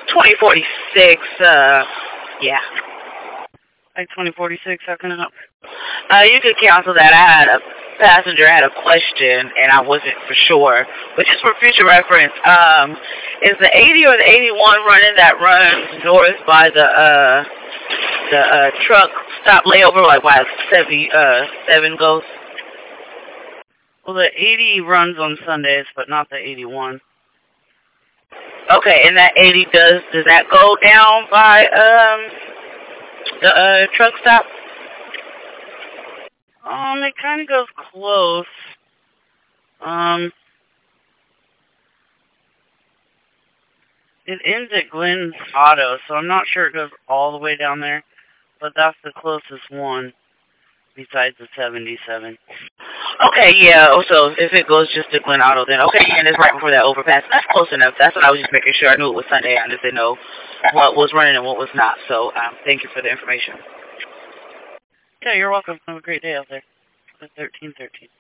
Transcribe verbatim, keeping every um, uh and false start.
twenty forty-six, uh, yeah. Like twenty forty-six, how can I help? Uh, you could cancel that. I had a passenger had a question, and I wasn't for sure. But just for future reference, um, is the eighty or the eighty-one running that runs north by the, uh, the, uh, truck stop layover, like by seventy, uh, seven goes? Well, the eighty runs on Sundays, but not the eighty-one. Okay, and that eighty does, does that go down by, um, the, uh, truck stop? Um, it kind of goes close. Um, it ends at Glenn's Auto, so I'm not sure it goes all the way down there, but that's the closest one besides the seventy-seven. Okay, yeah, so if it goes just to Glen Auto, then okay, and it's right before that overpass. That's close enough. That's what I was just making sure. I knew it was Sunday. I just didn't know what was running and what was not. So um, thank you for the information. Yeah, you're welcome. Have a great day out there. thirteen thirteen.